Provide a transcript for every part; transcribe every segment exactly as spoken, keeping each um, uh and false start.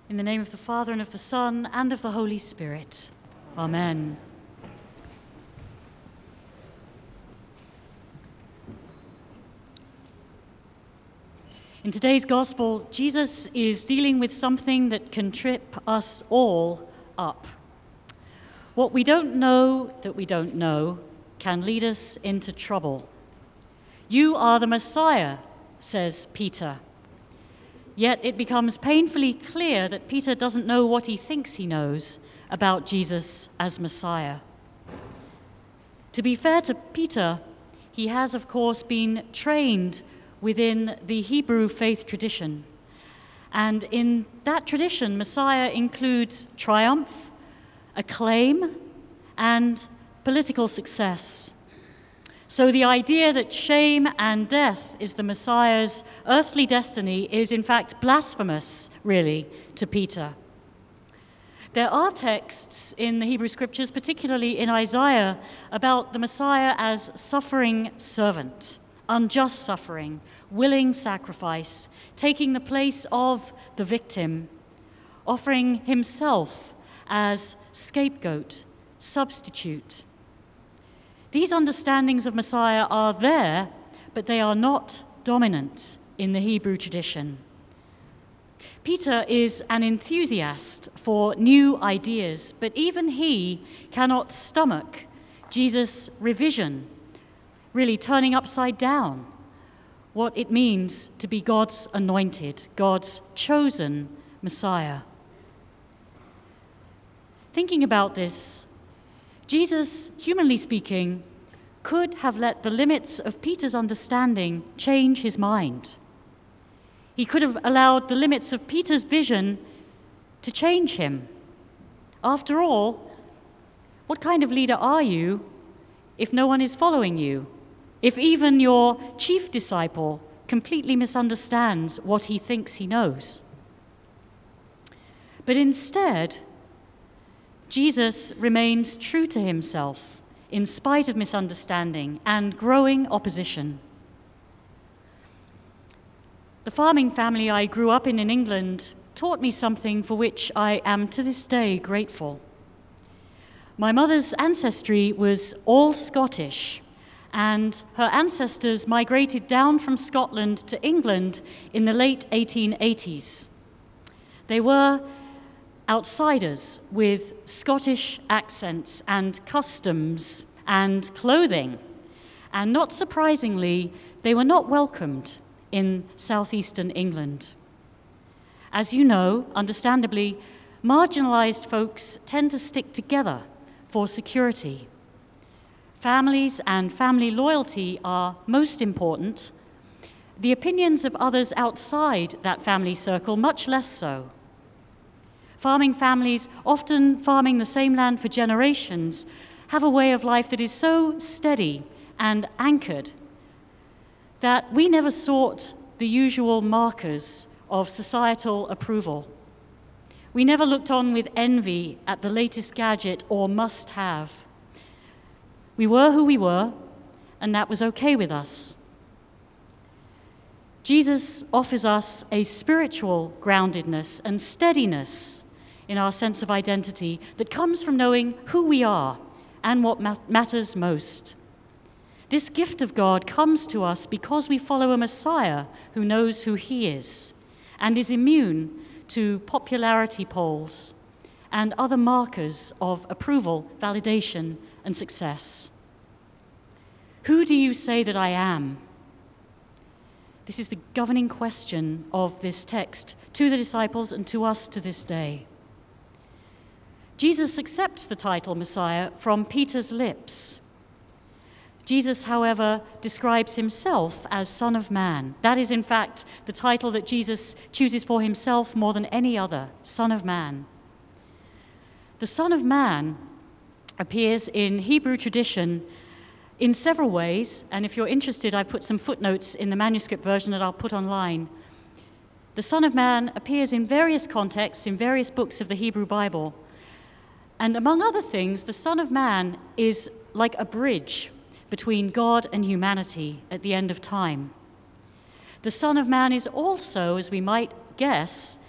In the name of the Father, and of the Son, and of the Holy Spirit. Amen. In today's Gospel, Jesus is dealing with something that can trip us all up. What we don't know that we don't know can lead us into trouble. "You are the Messiah," says Peter. Yet it becomes painfully clear that Peter doesn't know what he thinks he knows about Jesus as Messiah. To be fair to Peter, he has, of course, been trained within the Hebrew faith tradition. And in that tradition, Messiah includes triumph, acclaim, and political success. So the idea that shame and death is the Messiah's earthly destiny is in fact blasphemous, really, to Peter. There are texts in the Hebrew Scriptures, particularly in Isaiah, about the Messiah as suffering servant, unjust suffering, willing sacrifice, taking the place of the victim, offering himself as scapegoat, substitute. These understandings of Messiah are there, but they are not dominant in the Hebrew tradition. Peter is an enthusiast for new ideas, but even he cannot stomach Jesus' revision, really turning upside down what it means to be God's anointed, God's chosen Messiah. Thinking about this, Jesus, humanly speaking, could have let the limits of Peter's understanding change his mind. He could have allowed the limits of Peter's vision to change him. After all, what kind of leader are you if no one is following you? If even your chief disciple completely misunderstands what he thinks he knows? But instead, Jesus remains true to himself in spite of misunderstanding and growing opposition. The farming family I grew up in in England taught me something for which I am to this day grateful. My mother's ancestry was all Scottish, and her ancestors migrated down from Scotland to England in the late eighteen eighties. They were outsiders with Scottish accents and customs and clothing. And not surprisingly, they were not welcomed in southeastern England. As you know, understandably, marginalized folks tend to stick together for security. Families and family loyalty are most important. The opinions of others outside that family circle, much less so. Farming families, often farming the same land for generations, have a way of life that is so steady and anchored that we never sought the usual markers of societal approval. We never looked on with envy at the latest gadget or must-have. We were who we were, and that was okay with us. Jesus offers us a spiritual groundedness and steadiness in our sense of identity that comes from knowing who we are and what ma- matters most. This gift of God comes to us because we follow a Messiah who knows who he is and is immune to popularity polls and other markers of approval, validation, and success. Who do you say that I am? This is the governing question of this text to the disciples and to us to this day. Jesus accepts the title Messiah from Peter's lips. Jesus, however, describes himself as Son of Man. That is, in fact, the title that Jesus chooses for himself more than any other, Son of Man. The Son of Man appears in Hebrew tradition in several ways, and if you're interested, I've put some footnotes in the manuscript version that I'll put online. The Son of Man appears in various contexts, in various books of the Hebrew Bible. And among other things, the Son of Man is like a bridge between God and humanity at the end of time. The Son of Man is also, as we might guess,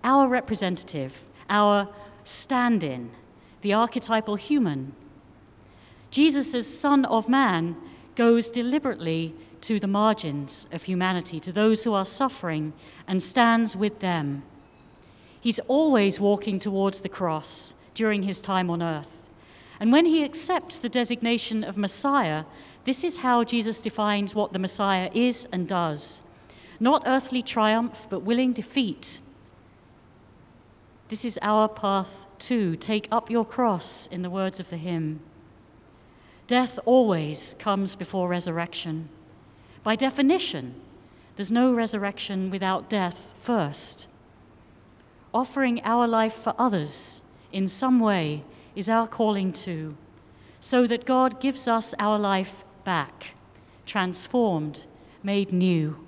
our representative, our stand-in, the archetypal human. Jesus, as Son of Man, goes deliberately to the margins of humanity, to those who are suffering, and stands with them. He's always walking towards the cross during his time on earth. And when he accepts the designation of Messiah, this is how Jesus defines what the Messiah is and does. Not earthly triumph, but willing defeat. This is our path too. Take up your cross, in the words of the hymn. Death always comes before resurrection. By definition, there's no resurrection without death first. Offering our life for others in some way is our calling too, so that God gives us our life back, transformed, made new.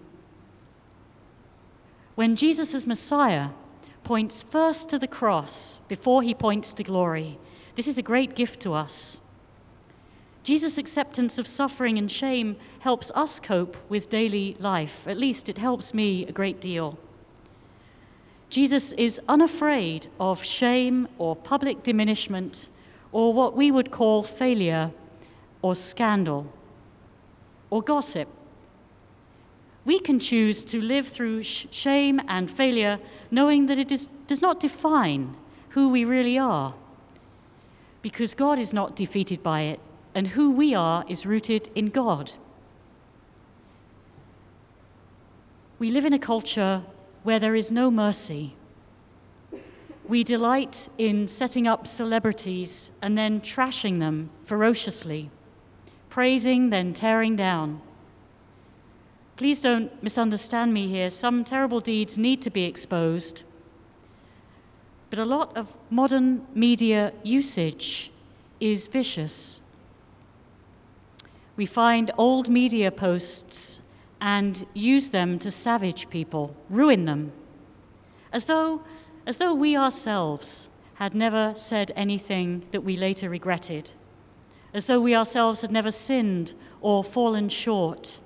When Jesus as Messiah points first to the cross before he points to glory, this is a great gift to us. Jesus' acceptance of suffering and shame helps us cope with daily life. At least it helps me a great deal. Jesus is unafraid of shame or public diminishment or what we would call failure or scandal or gossip. We can choose to live through sh- shame and failure knowing that it is, does not define who we really are, because God is not defeated by it, and who we are is rooted in God. We live in a culture where there is no mercy. We delight in setting up celebrities and then trashing them ferociously, praising, then tearing down. Please don't misunderstand me here. Some terrible deeds need to be exposed. But a lot of modern media usage is vicious. We find old media posts and use them to savage people, ruin them, as though, as though we ourselves had never said anything that we later regretted, as though we ourselves had never sinned or fallen short.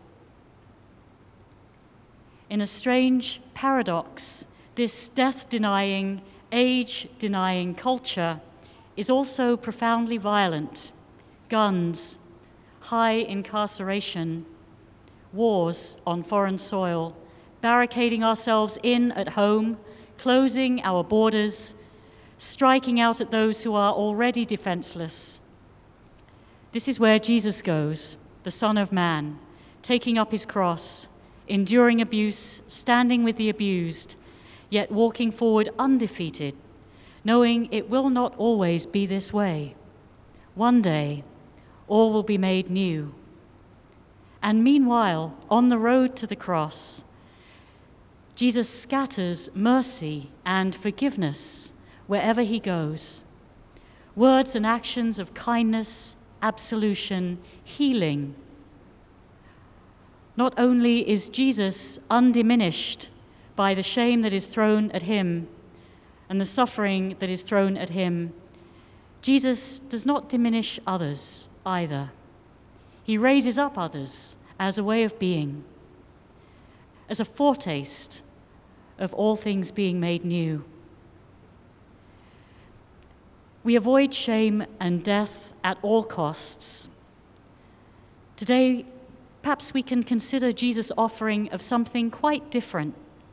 In a strange paradox, this death-denying, age-denying culture is also profoundly violent. Guns, high incarceration, wars on foreign soil, barricading ourselves in at home, closing our borders, striking out at those who are already defenseless. This is where Jesus goes, the Son of Man, taking up his cross, enduring abuse, standing with the abused, yet walking forward undefeated, knowing it will not always be this way. One day, all will be made new. And meanwhile, on the road to the cross, Jesus scatters mercy and forgiveness wherever he goes. Words and actions of kindness, absolution, healing. Not only is Jesus undiminished by the shame that is thrown at him and the suffering that is thrown at him, Jesus does not diminish others either. He raises up others as a way of being, as a foretaste of all things being made new. We avoid shame and death at all costs. Today, perhaps we can consider Jesus' offering of something quite different.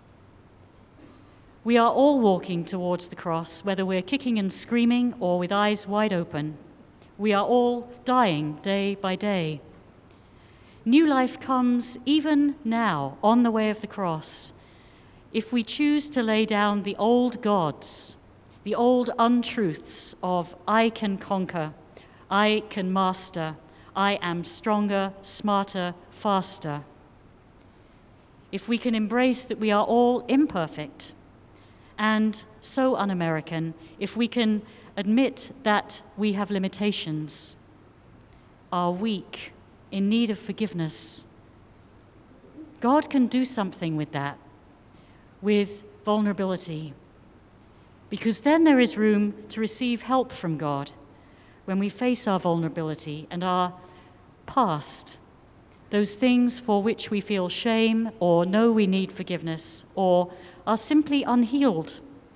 We are all walking towards the cross, whether we're kicking and screaming or with eyes wide open. We are all dying day by day. New life comes even now on the way of the cross if we choose to lay down the old gods, the old untruths of I can conquer, I can master, I am stronger, smarter, faster. If we can embrace that we are all imperfect and so un-American, if we can admit that we have limitations, are weak, in need of forgiveness, God can do something with that, with vulnerability, because then there is room to receive help from God when we face our vulnerability and our past, those things for which we feel shame or know we need forgiveness or are simply unhealed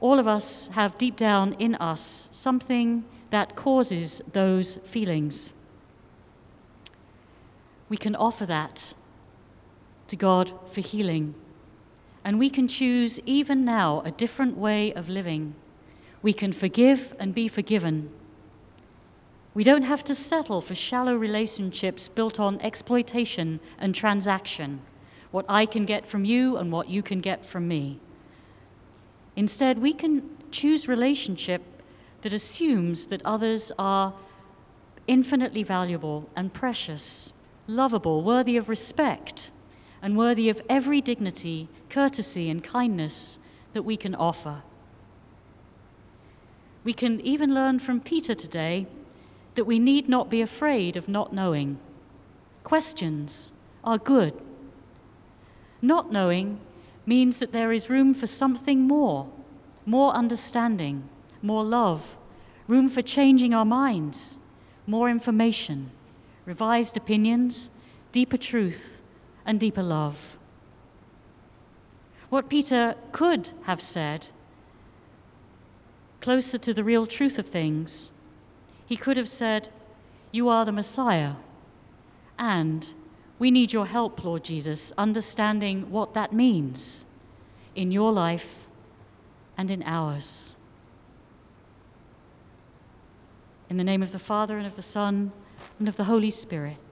All of us have deep down in us something that causes those feelings. We can offer that to God for healing. And we can choose even now a different way of living. We can forgive and be forgiven. We don't have to settle for shallow relationships built on exploitation and transaction, what I can get from you and what you can get from me. Instead, we can choose relationship that assumes that others are infinitely valuable and precious, lovable, worthy of respect, and worthy of every dignity, courtesy, and kindness that we can offer. We can even learn from Peter today that we need not be afraid of not knowing. Questions are good. Not knowing means that there is room for something more, more understanding, more love, room for changing our minds, more information, revised opinions, deeper truth, and deeper love. What Peter could have said, closer to the real truth of things, he could have said, "You are the Messiah, and we need your help, Lord Jesus, understanding what that means in your life and in ours." In the name of the Father, and of the Son, and of the Holy Spirit.